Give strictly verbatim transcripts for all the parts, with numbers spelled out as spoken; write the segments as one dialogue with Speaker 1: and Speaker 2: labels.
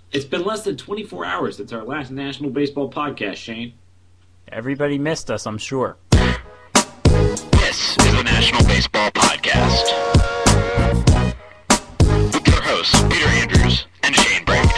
Speaker 1: It's been less than twenty-four hours since our last National Baseball podcast, Shane.
Speaker 2: Everybody missed us, I'm sure.
Speaker 3: This is the National Baseball Podcast with your hosts, Peter Andrews and Shane Brake.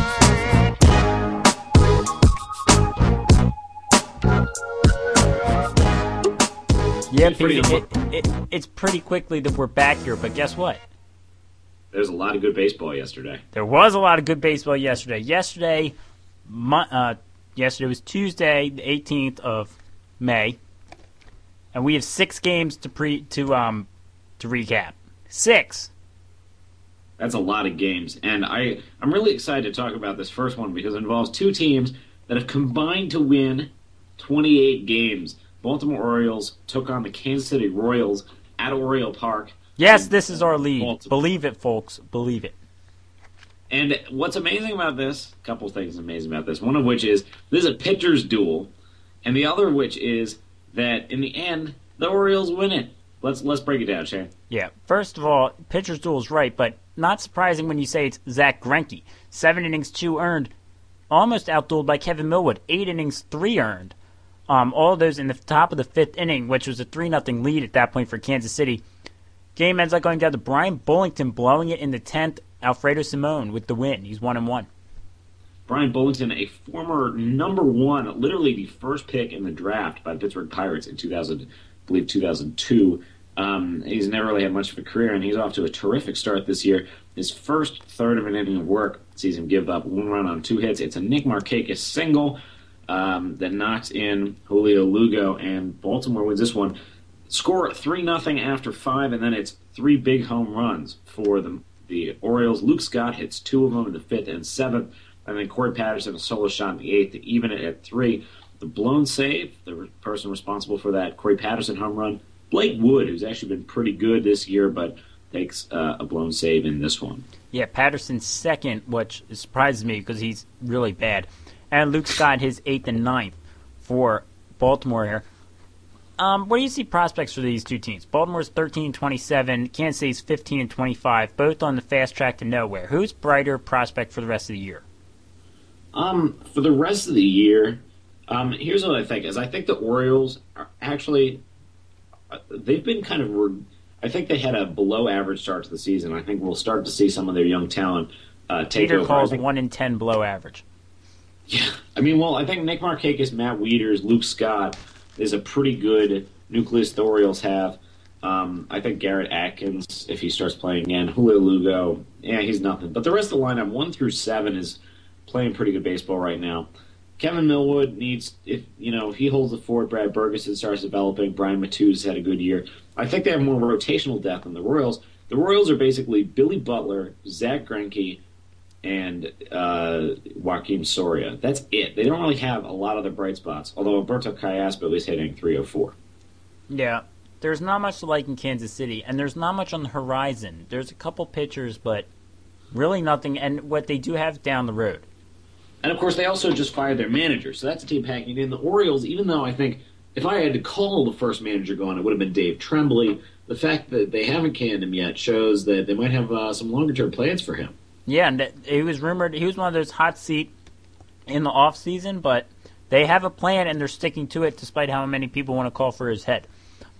Speaker 2: Yeah, Peter, it, it, it's pretty quickly that we're back here, but guess what?
Speaker 1: There's a lot of good baseball yesterday.
Speaker 2: There was a lot of good baseball yesterday. Yesterday, uh, yesterday was Tuesday, the eighteenth of May, and we have six games to pre to um to recap. Six.
Speaker 1: That's a lot of games, and I I'm really excited to talk about this first one because it involves two teams that have combined to win twenty-eight games. Baltimore Orioles took on the Kansas City Royals at Oriole Park.
Speaker 2: Yes, this is our lead.
Speaker 1: Baltimore.
Speaker 2: Believe it, folks. Believe it.
Speaker 1: And what's amazing about this, a couple things amazing about this, one of which is this is a pitcher's duel, and the other of which is that in the end, the Orioles win it. Let's let's break it down, Shane.
Speaker 2: Yeah, first of all, pitcher's duel is right, but not surprising when you say it's Zach Greinke. Seven innings, two earned, almost outdueled by Kevin Millwood. Eight innings, three earned. Um, all of those in the top of the fifth inning, which was a three nothing lead at that point for Kansas City. Game ends up going down to Brian Bullington blowing it in the tenth. Alfredo Simone with the win. He's one and one.
Speaker 1: Brian Bullington, a former number one, literally the first pick in the draft by the Pittsburgh Pirates in two thousand, I believe two thousand two. Um, he's never really had much of a career, and he's off to a terrific start this year. His first third of an inning of work sees him give up one run on two hits. It's a Nick Markakis single um, that knocks in Julio Lugo, and Baltimore wins this one. Score three nothing after five, and then it's three big home runs for the, the Orioles. Luke Scott hits two of them in the fifth and seventh, and then Corey Patterson a solo shot in the eighth to even it at three. The blown save, the person responsible for that Corey Patterson home run, Blake Wood, who's actually been pretty good this year, but takes uh, a blown save in this one.
Speaker 2: Yeah, Patterson's second, which surprises me because he's really bad. And Luke Scott his eighth and ninth for Baltimore here. Um, what do you see prospects for these two teams? Baltimore's thirteen and twenty-seven, Kansas City's fifteen and twenty-five, both on the fast track to nowhere. Who's brighter prospect for the rest of the year?
Speaker 1: Um, for the rest of the year, um, here's what I think: is I think the Orioles are actually uh, they've been kind of. Re- I think they had a below-average start to the season. I think we'll start to see some of their young talent uh, take
Speaker 2: Peter
Speaker 1: over.
Speaker 2: calls
Speaker 1: think,
Speaker 2: one in ten below average.
Speaker 1: Yeah, I mean, well, I think Nick Markakis, Matt Wieters, Luke Scott is a pretty good nucleus the Orioles have. Um, I think Garrett Atkins, if he starts playing again, Julio Lugo, yeah, he's nothing. But the rest of the lineup, one through seven, is playing pretty good baseball right now. Kevin Millwood needs, if you know, if he holds the fort, Brad Bergeson starts developing. Brian Matuz had a good year. I think they have more rotational depth than the Royals. The Royals are basically Billy Butler, Zach Greinke, and uh, Joaquin Soria. That's it. They don't really have a lot of the bright spots, although Alberto Callaspo is hitting three oh four.
Speaker 2: Yeah, there's not much to like in Kansas City, and there's not much on the horizon. There's a couple pitchers, but really nothing, and what they do have down the road.
Speaker 1: And, of course, they also just fired their manager, so that's a team packing in. The Orioles, even though I think if I had to call the first manager going, it would have been Dave Tremblay. The fact that they haven't canned him yet shows that they might have uh, some longer-term plans for him.
Speaker 2: Yeah, and it was rumored he was one of those hot seat in the offseason, but they have a plan, and they're sticking to it despite how many people want to call for his head.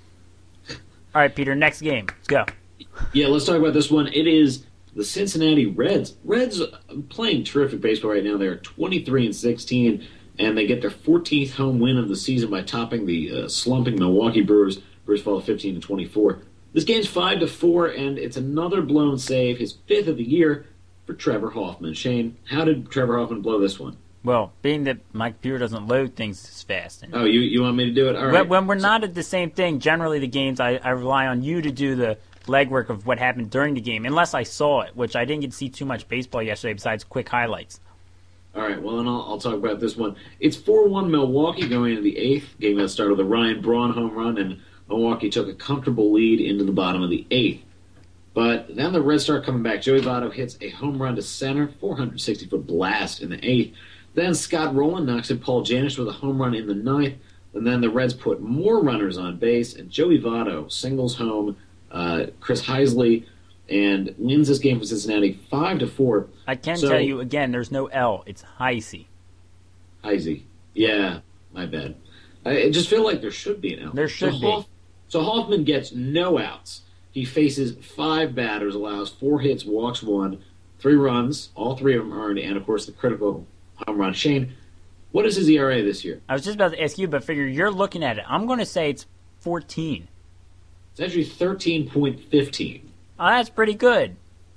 Speaker 2: All right, Peter, next game. Let's go.
Speaker 1: Yeah, let's talk about this one. It is the Cincinnati Reds. Reds playing terrific baseball right now. They're twenty-three and sixteen, and they get their fourteenth home win of the season by topping the uh, slumping Milwaukee Brewers. Brewers fall fifteen to twenty-four. This game's five to four, and it's another blown save, his fifth of the year for Trevor Hoffman. Shane, how did Trevor Hoffman blow this one?
Speaker 2: Well, being that my computer doesn't load things as fast. And
Speaker 1: oh, you, you want me to do it? All right.
Speaker 2: When, when we're not at the same thing, generally the games, I, I rely on you to do the legwork of what happened during the game, unless I saw it, which I didn't get to see too much baseball yesterday besides quick highlights.
Speaker 1: All right, well, then I'll, I'll talk about this one. It's four one Milwaukee going into the eighth. Game that started with a Ryan Braun home run, and Milwaukee took a comfortable lead into the bottom of the eighth. But then the Reds start coming back. Joey Votto hits a home run to center, four hundred sixty foot blast in the eighth. Then Scott Rowland knocks in Paul Janish with a home run in the ninth. And then the Reds put more runners on base, and Joey Votto singles home uh, Chris Heisley and wins this game for Cincinnati five to four.
Speaker 2: I can
Speaker 1: so,
Speaker 2: tell you again, there's no L. It's Heisey.
Speaker 1: Heisey. Yeah, my bad. I, I just feel like there should be an L.
Speaker 2: There should
Speaker 1: so
Speaker 2: be.
Speaker 1: Hoff, so Hoffman gets no outs. He faces five batters, allows four hits, walks one, three runs, all three of them earned, and of course the critical home run. Shane, what is his E R A this year?
Speaker 2: I was just about to ask you, but figure you're looking at it. I'm going to say it's fourteen.
Speaker 1: It's actually thirteen point one five.
Speaker 2: Oh, that's pretty good.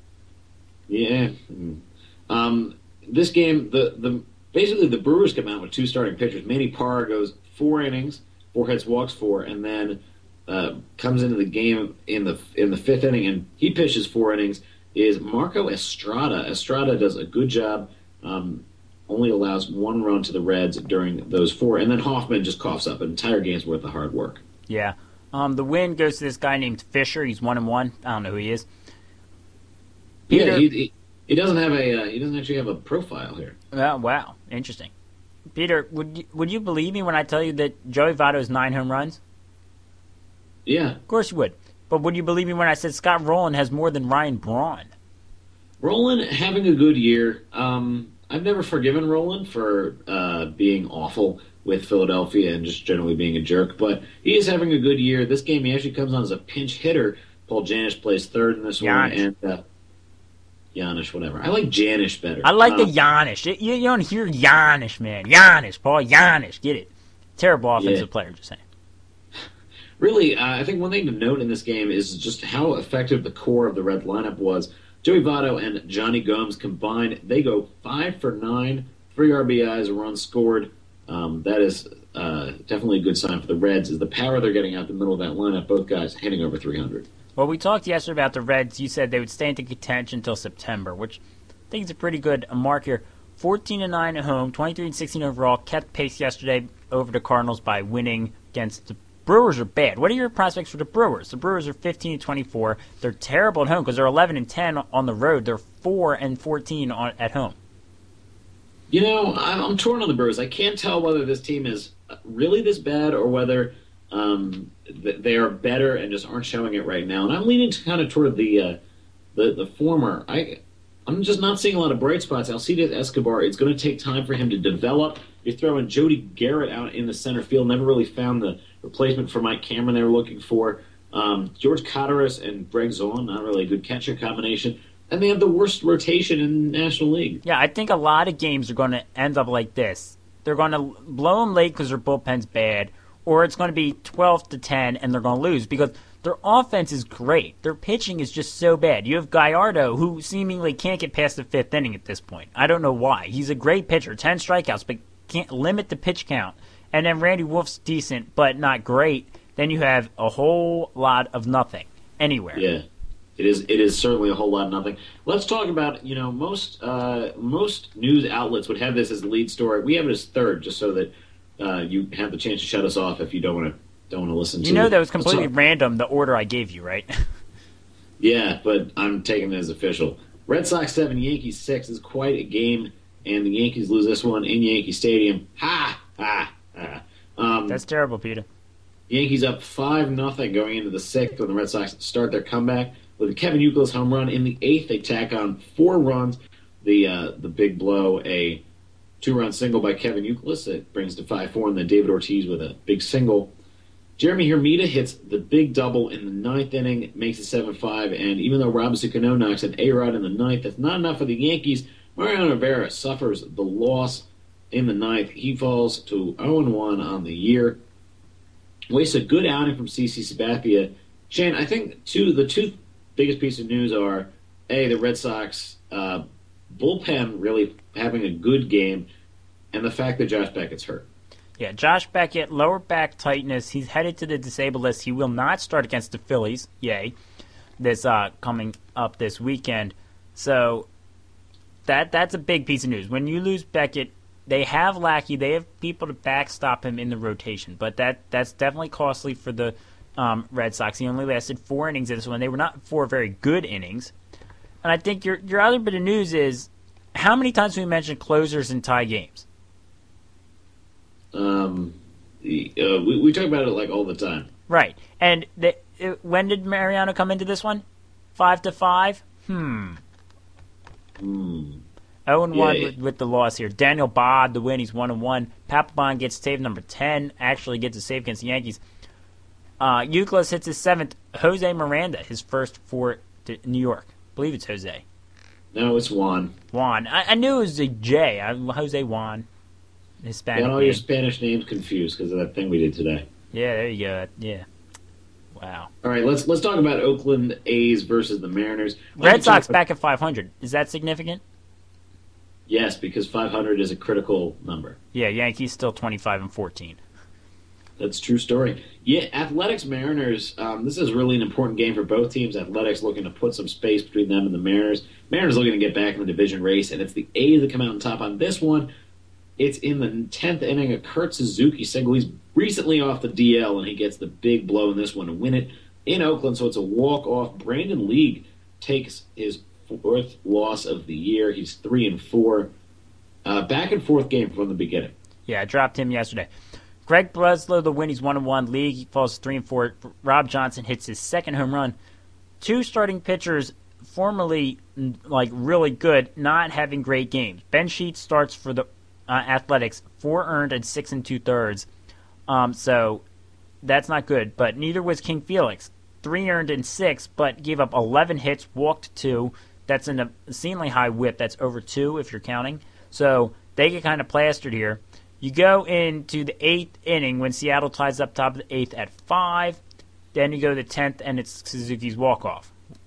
Speaker 1: Yeah. Um, this game, the, the basically the Brewers come out with two starting pitchers. Manny Parra goes four innings, four hits, walks four, and then uh, comes into the game in the in the fifth inning, and he pitches four innings. Is Marco Estrada. Estrada does a good job. Um, only allows one run to the Reds during those four, and then Hoffman just coughs up an entire game's worth of hard work.
Speaker 2: Yeah. Um, the win goes to this guy named Fisher. He's one and one. I don't know who he is.
Speaker 1: Peter, yeah, he, he he doesn't have a uh, he doesn't actually have a profile here.
Speaker 2: Oh, wow, interesting. Peter, would you, would you believe me when I tell you that Joey Votto's nine home runs?
Speaker 1: Yeah,
Speaker 2: of course you would. But would you believe me when I said Scott Rowland has more than Ryan Braun?
Speaker 1: Rowland having a good year. Um, I've never forgiven Rowland for uh, being awful with Philadelphia and just generally being a jerk, but he is having a good year. This game, he actually comes on as a pinch hitter. Paul Janish plays third in this
Speaker 2: Giannis.
Speaker 1: one, and uh, Janish, whatever. I like Janish better.
Speaker 2: I like
Speaker 1: um,
Speaker 2: the Janish. You, you don't hear Janish, man. Janish, Paul Janish. Get it? Terrible offensive
Speaker 1: yeah.
Speaker 2: player, just saying.
Speaker 1: Really, uh, I think one thing to note in this game is just how effective the core of the Red lineup was. Joey Votto and Johnny Gomes combined, they go five for nine, three R B Is, a run scored. Um, that is uh, definitely a good sign for the Reds, is the power they're getting out the middle of that lineup, both guys hitting over three hundred.
Speaker 2: Well, we talked yesterday about the Reds. You said they would stay into contention until September, which I think is a pretty good mark here. fourteen and nine at home, twenty-three and sixteen overall. Kept pace yesterday over the Cardinals by winning against the Brewers. Are bad. What are your prospects for the Brewers? The Brewers are fifteen and twenty-four. They're terrible at home because they're eleven and ten on the road. They're four and fourteen on, at home.
Speaker 1: You know, I'm, I'm torn on the Brewers. I can't tell whether this team is really this bad or whether um, they are better and just aren't showing it right now. And I'm leaning kind of toward the uh, the, the former. I, I'm just not seeing a lot of bright spots. Alcides Escobar, it's going to take time for him to develop. You're throwing Jody Garrett out in the center field. Never really found the replacement for Mike Cameron they were looking for. Um, George Cotaras and Greg Zahn, not really a good catcher combination. And they have the worst rotation in the National League.
Speaker 2: Yeah, I think a lot of games are going to end up like this. They're going to blow them late because their bullpen's bad, or it's going to be twelve to ten and they're going to lose because their offense is great. Their pitching is just so bad. You have Gallardo, who seemingly can't get past the fifth inning at this point. I don't know why. He's a great pitcher, ten strikeouts, but can't limit the pitch count. And then Randy Wolf's decent, but not great. Then you have a whole lot of nothing anywhere.
Speaker 1: Yeah. It is. It is certainly a whole lot of nothing. Let's talk about. You know, most uh, most news outlets would have this as the lead story. We have it as third, just so that uh, you have the chance to shut us off if you don't want to don't want to listen.
Speaker 2: You
Speaker 1: to
Speaker 2: know
Speaker 1: it.
Speaker 2: that was completely random. The order I gave you, right?
Speaker 1: Yeah, but I'm taking it as official. Red Sox seven, Yankees six is quite a game, and the Yankees lose this one in Yankee Stadium. Ha ha ha. Um,
Speaker 2: That's terrible, Peter.
Speaker 1: Yankees up five nothing going into the sixth when the Red Sox start their comeback. With a Kevin Youkilis home run in the eighth, they tack on four runs. The uh, the big blow, a two-run single by Kevin Youkilis. It brings to five four, and then David Ortiz with a big single. Jeremy Hermida hits the big double in the ninth inning, makes it seven five, and even though Robinson Cano knocks an A-Rod in the ninth, that's not enough for the Yankees. Mariano Rivera suffers the loss in the ninth. He falls to oh and one on the year. Wastes a good outing from CeCe Sabathia. Shane, I think two the two biggest piece of news are, A, the Red Sox uh, bullpen really having a good game, and the fact that Josh Beckett's hurt.
Speaker 2: Yeah, Josh Beckett, lower back tightness. He's headed to the disabled list. He will not start against the Phillies, yay, this uh, coming up this weekend. So that that's a big piece of news. When you lose Beckett, they have Lackey. They have people to backstop him in the rotation, but that that's definitely costly for the Um, Red Sox. He only lasted four innings in this one. They were not four very good innings. And I think your your other bit of news is, how many times have we mentioned closers and tie games?
Speaker 1: Um, the, uh, we, we talk about it like all the time.
Speaker 2: Right. And the, it, when did Mariano come into this one? Five to five? Hmm.
Speaker 1: Hmm.
Speaker 2: oh and one
Speaker 1: Yeah.
Speaker 2: with, with the loss here. Daniel Bod, the win, he's one and one. Papelbon gets save number ten, actually gets a save against the Yankees. Uh, Euclid hits his seventh. Jose Miranda, his first for to New York. I believe it's Jose.
Speaker 1: No, it's Juan.
Speaker 2: Juan. I, I knew it was a J. I, Jose Juan. Hispanic
Speaker 1: Got all
Speaker 2: name.
Speaker 1: your Spanish names confused because of that thing we did today.
Speaker 2: Yeah, there you go. Yeah. Wow.
Speaker 1: All right, let's let's talk about Oakland A's versus the Mariners. Why don't
Speaker 2: Red
Speaker 1: you
Speaker 2: Sox
Speaker 1: talk-
Speaker 2: back at five hundred. Is that significant?
Speaker 1: Yes, because five hundred is a critical number.
Speaker 2: Yeah, Yankees still twenty-five and fourteen.
Speaker 1: That's a true story. Yeah, Athletics Mariners. Um, this is really an important game for both teams. Athletics looking to put some space between them and the Mariners. Mariners looking to get back in the division race, and it's the A's that come out on top on this one. It's in the tenth inning. A Kurt Suzuki single. He's recently off the D L, and he gets the big blow in this one to win it in Oakland. So it's a walk off. Brandon League takes his fourth loss of the year. He's three and four. Uh, back and forth game from the beginning.
Speaker 2: Yeah, I dropped him yesterday. Greg Breslow, the win, he's one and one. League he falls three and four. Rob Johnson hits his second home run. Two starting pitchers, formerly like really good, not having great games. Ben Sheets starts for the uh, Athletics, four earned and six and two thirds. Um, so that's not good. But neither was King Felix, three earned and six, but gave up eleven hits, walked two. That's an obscenely high whip. That's over two if you're counting. So they get kind of plastered here. You go into the eighth inning when Seattle ties up top of the eighth at five. Then you go to the tenth, and it's Suzuki's walk-off.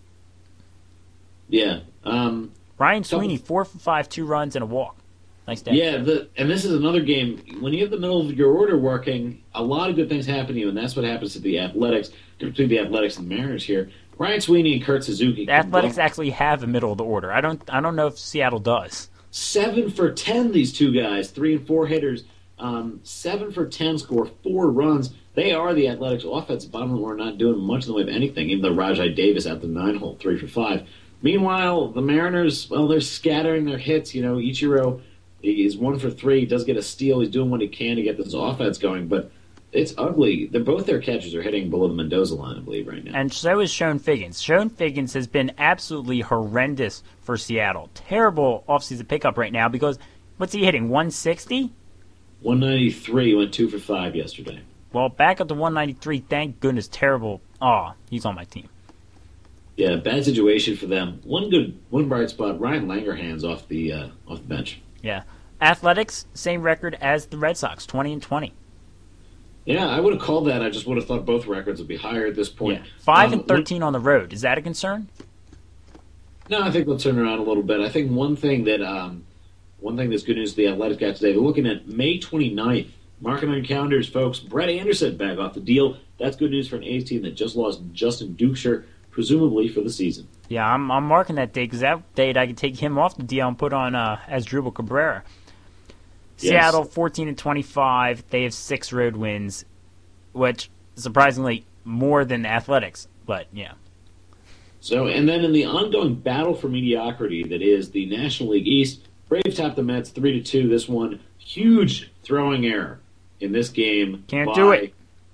Speaker 1: Yeah. Um,
Speaker 2: Ryan Sweeney, four for five, two runs and a walk. Nice day.
Speaker 1: Yeah, the, and this is another game. When you have the middle of your order working, a lot of good things happen to you, and that's what happens to the Athletics, between the Athletics and the Mariners here. Ryan Sweeney and Kurt Suzuki.
Speaker 2: The Athletics actually have a middle of the order. I don't. I don't know if Seattle does.
Speaker 1: Seven for ten, these two guys, three and four hitters. Um, seven for ten, score four runs. They are the Athletics' offense. Bottom of the order, not doing much in the way of anything, even though Rajai Davis at the nine hole, three for five. Meanwhile, the Mariners, well, they're scattering their hits. You know, Ichiro is one for three. He does get a steal. He's doing what he can to get this offense going, but it's ugly. They're, both their catchers are hitting below the Mendoza line, I believe, right now.
Speaker 2: And so is Shone Figgins. Shone Figgins has been absolutely horrendous for Seattle. Terrible offseason pickup right now because what's he hitting, one sixty?
Speaker 1: one ninety-three, went two for five yesterday.
Speaker 2: Well, back up to one ninety-three, thank goodness. Terrible. Oh, he's on my team.
Speaker 1: Yeah, bad situation for them. One good, one bright spot. Ryan Langerhans off the uh, off the bench.
Speaker 2: Yeah. Athletics, same record as the Red Sox, twenty and twenty.
Speaker 1: Yeah, I would have called that. I just would have thought both records would be higher at this point.
Speaker 2: Yeah. Five
Speaker 1: Um,
Speaker 2: and thirteen on the road. Is that a concern?
Speaker 1: No, I think they'll turn around a little bit. I think one thing that um, one thing that's good news the Athletics got today, they're looking at May twenty-ninth. Mark it on your calendars, folks. Brett Anderson back off the deal. That's good news for an A's team that just lost Justin Duxer, presumably for the season.
Speaker 2: Yeah, I'm I'm marking that date because that date I could take him off the deal and put on uh, as Drupal Cabrera.
Speaker 1: Yes.
Speaker 2: Seattle fourteen and twenty-five. They have six road wins, which surprisingly more than the Athletics. But yeah,
Speaker 1: So, and then in the ongoing battle for mediocrity that is the National League East, Braves top the Mets three to two. This one, huge throwing error in this game.
Speaker 2: Can't
Speaker 1: by,
Speaker 2: do it.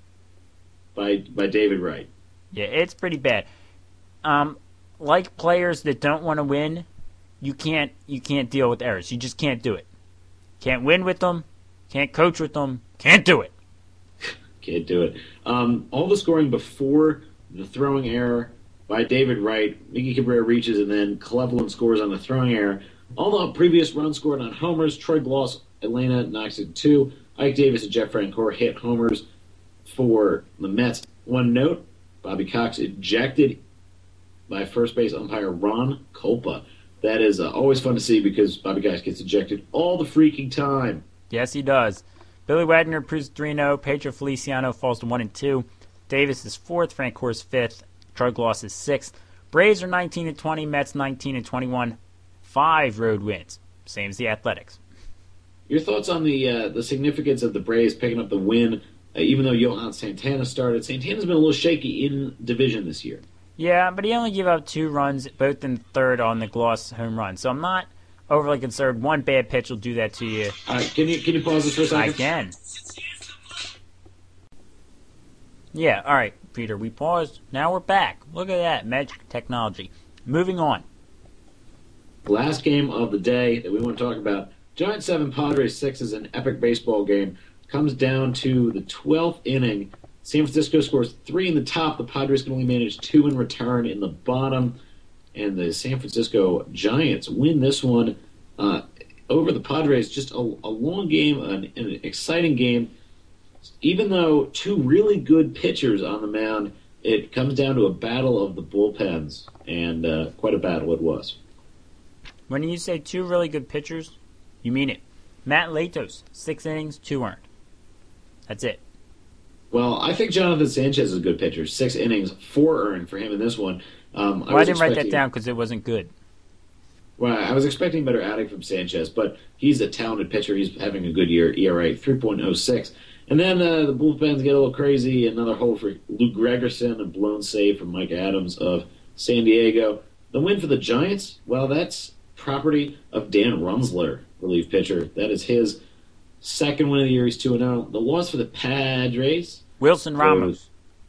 Speaker 1: by by David Wright.
Speaker 2: yeah, it's pretty bad. Um, like players that don't want to win, you can't you can't deal with errors. You just can't do it. Can't win with them. Can't coach with them. Can't do it.
Speaker 1: Can't do it. Um, all the scoring before the throwing error by David Wright. Miggy Cabrera reaches, and then Cleveland scores on the throwing error. All the previous runs scored on homers. Troy Gloss, Atlanta knocks it two. Ike Davis and Jeff Francoeur hit homers for the Mets. One note, Bobby Cox ejected by first base umpire Ron Kolpa. That is uh, always fun to see because Bobby Cox gets ejected all the freaking time.
Speaker 2: Yes, he does. Billy Wagner proves three and oh. Pedro Feliciano falls to one and two. Davis is fourth. Francoeur is fifth. Troy Gloss is sixth. Braves are nineteen and twenty. Mets nineteen and twenty-one. Five road wins. Same as the Athletics.
Speaker 1: Your thoughts on the uh, the significance of the Braves picking up the win, uh, even though Johan Santana started? Santana's been a little shaky in division this year.
Speaker 2: Yeah, but he only gave up two runs, both in third on the Gloss home run. So I'm not overly concerned. One bad pitch will do that to you.
Speaker 1: All right, can you can you pause this for a second?
Speaker 2: I can. Yeah, all right, Peter, we paused. Now we're back. Look at that, magic technology. Moving on.
Speaker 1: Last game of the day that we want to talk about, Giants seven, Padres six is an epic baseball game. Comes down to the twelfth inning. San Francisco scores three in the top. The Padres can only manage two in return in the bottom. And the San Francisco Giants win this one uh, over the Padres. Just a, a long game, an, an exciting game. Even though two really good pitchers on the mound, it comes down to a battle of the bullpens. And uh, quite a battle it was.
Speaker 2: When you say two really good pitchers, you mean it. Matt Latos, six innings, two earned. That's it.
Speaker 1: Well, I think Jonathan Sanchez is a good pitcher. Six innings, four earned for him in this one. Um, I,
Speaker 2: well, I didn't write that
Speaker 1: expecting-
Speaker 2: down because it wasn't good.
Speaker 1: Well, I was expecting better outing from Sanchez, but he's a talented pitcher. He's having a good year. E R A three point oh six. And then uh, the bullpens get a little crazy. Another hole for Luke Gregerson, a blown save from Mike Adams of San Diego. The win for the Giants, well, that's property of Dan Runzler, relief pitcher. That is his second win of the year. He's two and oh. The loss for the Padres.
Speaker 2: Wilson Ramos.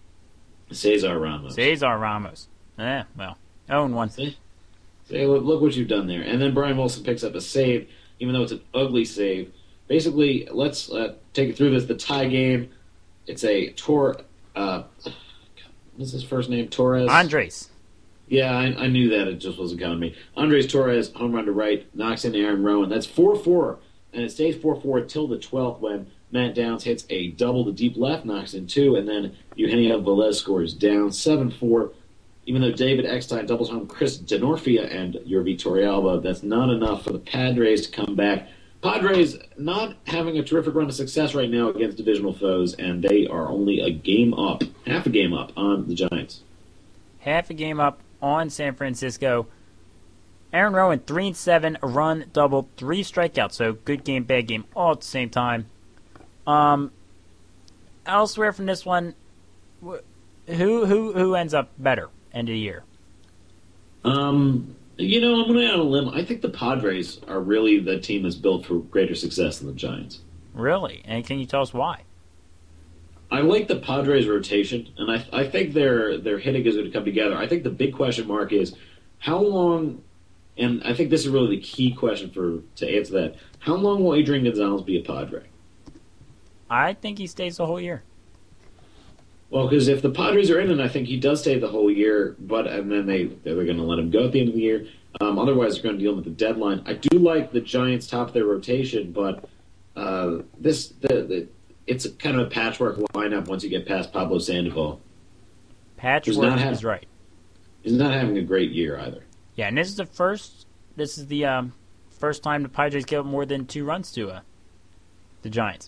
Speaker 1: Cesar Ramos.
Speaker 2: Cesar Ramos. Eh, well, oh and one.
Speaker 1: See? See, look, look what you've done there. And then Brian Wilson picks up a save, even though it's an ugly save. Basically, let's uh, take it through this. The tie game, it's a Tor... Uh, what's his first name? Torres?
Speaker 2: Andres.
Speaker 1: Yeah, I, I knew that. It just wasn't coming to me. Andres Torres, home run to right, knocks in Aaron Rowan. That's four four, and it stays four four until the twelfth when Matt Downs hits a double to deep left, knocks in two, and then Eugenio Velez scores down seven four. Even though David Eckstein doubles home Chris Denorfia and Yerby Torrealba, that's not enough for the Padres to come back. Padres not having a terrific run of success right now against divisional foes, and they are only a game up, half a game up on the Giants.
Speaker 2: Half a game up on San Francisco. Aaron Rowan, three and seven, a run, double, three strikeouts. So good game, bad game, all at the same time. Um, elsewhere from this one, who who who ends up better end of the year?
Speaker 1: Um, you know, I'm going to out on a limb. I think the Padres are really the team that's built for greater success than the Giants.
Speaker 2: Really? And can you tell us why?
Speaker 1: I like the Padres' rotation, and I I think their their hitting is going to come together. I think the big question mark is how long, and I think this is really the key question for to answer that. How long will Adrian Gonzalez be a Padre?
Speaker 2: I think he stays the whole year.
Speaker 1: Well, because if the Padres are in it, I think he does stay the whole year, but and then they they're going to let him go at the end of the year. Um, otherwise, they're going to deal with the deadline. I do like the Giants top their rotation, but uh, this the, the it's a kind of a patchwork lineup once you get past Pablo Sandoval.
Speaker 2: Patchwork
Speaker 1: have-
Speaker 2: is right.
Speaker 1: He's not having a great year either.
Speaker 2: Yeah, and this is the first. This is the um, first time the Padres give up more than two runs to uh, the Giants.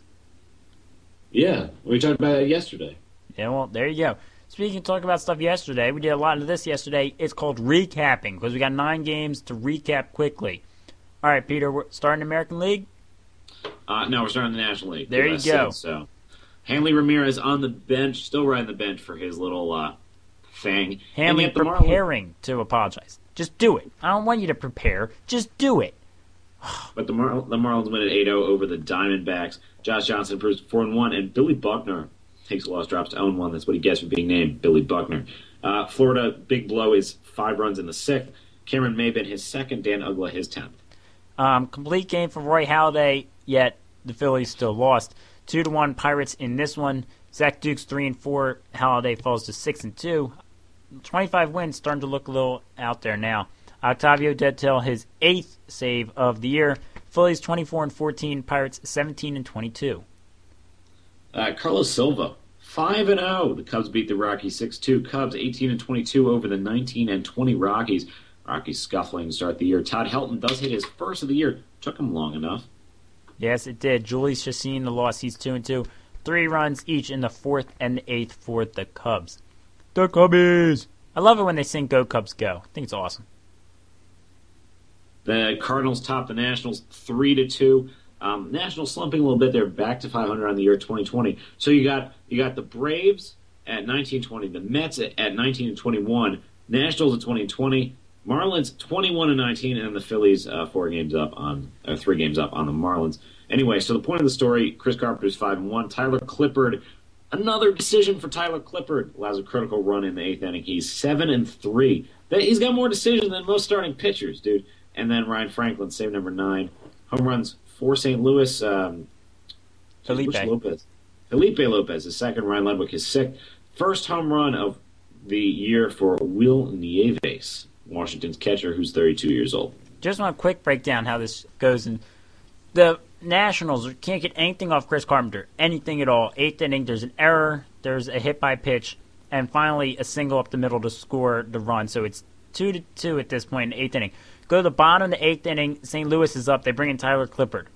Speaker 1: Yeah, we talked about that yesterday.
Speaker 2: Yeah, well, there you go. Speaking of talking about stuff yesterday, we did a lot of this yesterday. It's called recapping because we got nine games to recap quickly. All right, Peter, we're starting American League.
Speaker 1: Uh, no, we're starting the National League.
Speaker 2: There you go.
Speaker 1: So, Hanley Ramirez on the bench, still riding the bench for his little uh, thing.
Speaker 2: Hanley
Speaker 1: And yet the Marlins-
Speaker 2: preparing to apologize. Just do it. I don't want you to prepare. Just do it.
Speaker 1: But the, Mar- the Marlins win at eight oh over the Diamondbacks. Josh Johnson improves to four and one, and Billy Buckner takes a loss, drops to oh and one. That's what he gets for being named Billy Buckner. Uh, Florida, big blow is five runs in the sixth. Cameron Maybin, his second. Dan Ugla, his tenth.
Speaker 2: Um, complete game for Roy Halladay, yet the Phillies still lost. Two to one Pirates in this one. Zach Dukes three and four. Halladay falls to six and two. Twenty-five wins, starting to look a little out there now. Octavio Deadtel, his eighth save of the year. Phillies twenty-four and fourteen. Pirates seventeen and twenty-two.
Speaker 1: Uh, Carlos Silva, five and oh. The Cubs beat the Rockies six two. Cubs eighteen and twenty-two over the nineteen and twenty Rockies. Rockies scuffling to start the year. Todd Helton does hit his first of the year. Took him long enough.
Speaker 2: Yes, it did. Julie Chassin, the loss. He's two and two. Three runs each in the fourth and the eighth for the Cubs. The Cubbies. I love it when they sing "Go Cubs Go." I think it's awesome.
Speaker 1: The Cardinals top the Nationals three to two. Um, Nationals slumping a little bit. They're back to five hundred on the year twenty twenty. So you got you got the Braves at nineteen twenty, the Mets at, at nineteen and twenty-one, Nationals at twenty and twenty, Marlins twenty-one and nineteen, and the Phillies uh, four games up on uh, three games up on the Marlins. Anyway, so the point of the story: Chris Carpenter's five and one. Tyler Clippard Another decision for Tyler Clippard allows a critical run in the eighth inning. He's seven and three. He's got more decisions than most starting pitchers, dude. And then Ryan Franklin, save number nine, home runs for Saint Louis. Um,
Speaker 2: Felipe
Speaker 1: Lopez. Felipe Lopez, his second. Ryan Ledwick, his sixth. First home run of the year for Will Nieves, Washington's catcher, who's thirty-two years old.
Speaker 2: Just want a quick breakdown how this goes. And the Nationals can't get anything off Chris Carpenter, anything at all. Eighth inning, there's an error, there's a hit by pitch, and finally a single up the middle to score the run. So it's two to two at this point in the eighth inning. Go to the bottom of the eighth inning. Saint Louis is up. They bring in Tyler Clippard.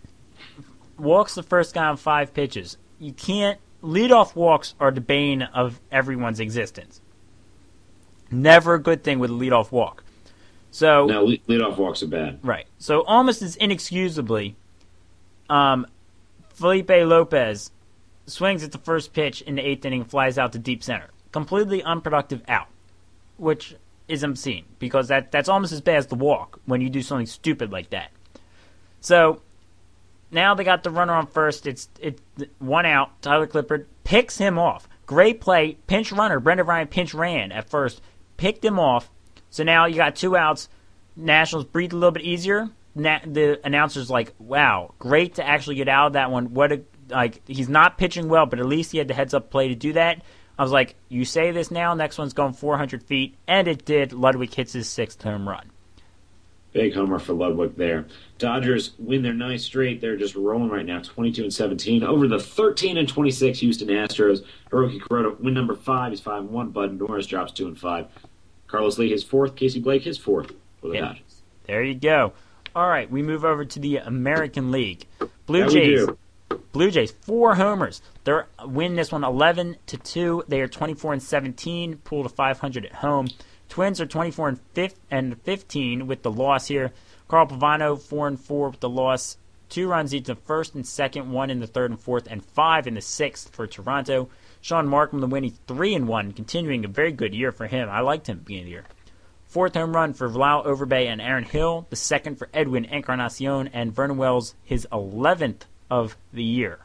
Speaker 2: Walks the first guy on five pitches. You can't. Leadoff walks are the bane of everyone's existence. Never a good thing with a leadoff walk. So
Speaker 1: no, leadoff walks are bad.
Speaker 2: Right. So almost as inexcusably, um, Felipe Lopez swings at the first pitch in the eighth inning, flies out to deep center. Completely unproductive out, which is obscene because that that's almost as bad as the walk when you do something stupid like that. So now they got the runner on first. It's it one out. Tyler Clippard picks him off. Great play. Pinch runner. Brendan Ryan pinch ran at first. Picked him off. So now you got two outs. Nationals breathe a little bit easier. Na- the announcer's like, wow, great to actually get out of that one. What a like he's not pitching well, but at least he had the heads up play to do that. I was like, you say this now, next one's going four hundred feet, and it did. Ludwig hits his sixth home run.
Speaker 1: Big homer for Ludwig there. Dodgers win their ninth straight. They're just rolling right now, twenty-two and seventeen. Over the thirteen and twenty-six Houston Astros. Hiroki Kuroda win number five. He's five and one. Bud Norris drops two and five. Carlos Lee his fourth. Casey Blake his fourth for the
Speaker 2: Yeah.
Speaker 1: Dodgers.
Speaker 2: There you go. All right, we move over to the American League. Blue
Speaker 1: That we
Speaker 2: Jays.
Speaker 1: do.
Speaker 2: Blue Jays, four homers. They win this one eleven to two. They are twenty-four and seventeen, pull to five hundred at home. Twins are twenty-four and fifth and fifteen with the loss here. Carl Pavano four and four with the loss. Two runs each in the first and second, one in the third and fourth, and five in the sixth for Toronto. Sean Markham the win, he's three and one, continuing a very good year for him. I liked him at the beginning of the year. Fourth home run for Vlao Overbay and Aaron Hill. The second for Edwin Encarnacion and Vernon Wells, his eleventh of the year.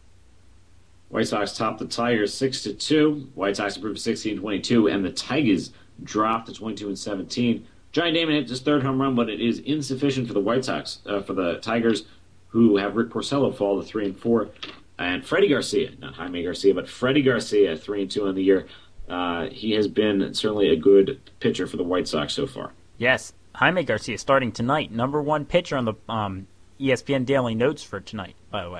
Speaker 1: White Sox top the Tigers six to two. White Sox improved to sixteen and twenty-two, and the Tigers dropped to twenty-two and seventeen. Johnny Damon hit his third home run, but it is insufficient for the White Sox, uh, for the Tigers, who have Rick Porcello fall to three and four, and Freddie Garcia, not Jaime Garcia, but Freddie Garcia, three and two on the year. Uh, he has been certainly a good pitcher for the White Sox so far.
Speaker 2: Yes, Jaime Garcia starting tonight, number one pitcher on the um, E S P N Daily Notes for tonight, by the way.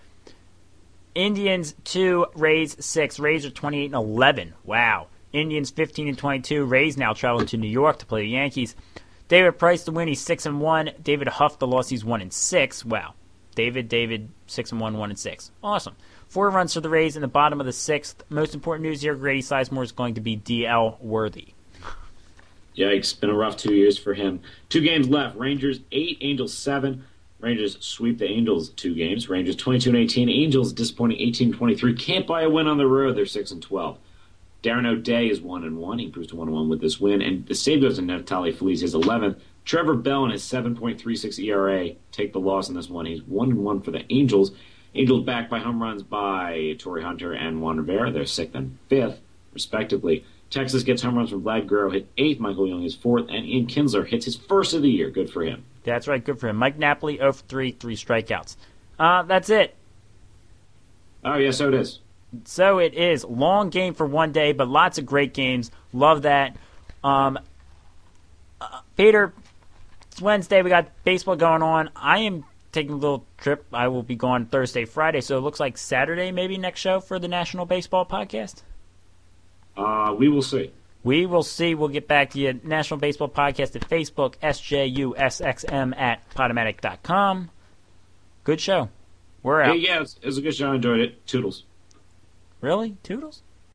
Speaker 2: Indians two, Rays six. Rays are twenty-eight and eleven. Wow. Indians fifteen and twenty-two. Rays now traveling to New York to play the Yankees. David Price the win, he's six and one. David Huff the loss, he's one and six. Wow. David, David, six and one, one and six. Awesome. Four runs for the Rays in the bottom of the sixth. Most important news here: Grady Sizemore is going to be D L worthy.
Speaker 1: Yikes! Been a rough two years for him. Two games left. Rangers eight, Angels seven. Rangers sweep the Angels two games. Rangers twenty-two and eighteen. Angels disappointing eighteen and twenty-three. Can't buy a win on the road. They're six and twelve. Darren O'Day is one and one. He improves to one and one with this win. And the save goes to Neftali Feliz, his eleventh. Trevor Bell and his seven point three six E R A take the loss in this one. He's one and one for the Angels. Angels backed by home runs by Torrey Hunter and Juan Rivera. They're sixth and fifth, respectively. Texas gets home runs from Vlad Guerrero, hit eighth. Michael Young is fourth. And Ian Kinsler hits his first of the year. Good for him.
Speaker 2: That's right, good for him. Mike Napoli, zero for three, three strikeouts. Uh, that's it.
Speaker 1: Oh, yes, so it is.
Speaker 2: So it is. Long game for one day, but lots of great games. Love that. Um, uh, Peter, it's Wednesday. We got baseball going on. I am taking a little trip. I will be gone Thursday, Friday, so it looks like Saturday maybe next show for the National Baseball Podcast.
Speaker 1: Uh, we will see.
Speaker 2: We will see. We'll get back to you. National Baseball Podcast at Facebook, S J U S X M at Podomatic dot com. Good show. We're out.
Speaker 1: Hey, yeah, it was, it was a good show. I enjoyed it. Toodles.
Speaker 2: Really? Toodles?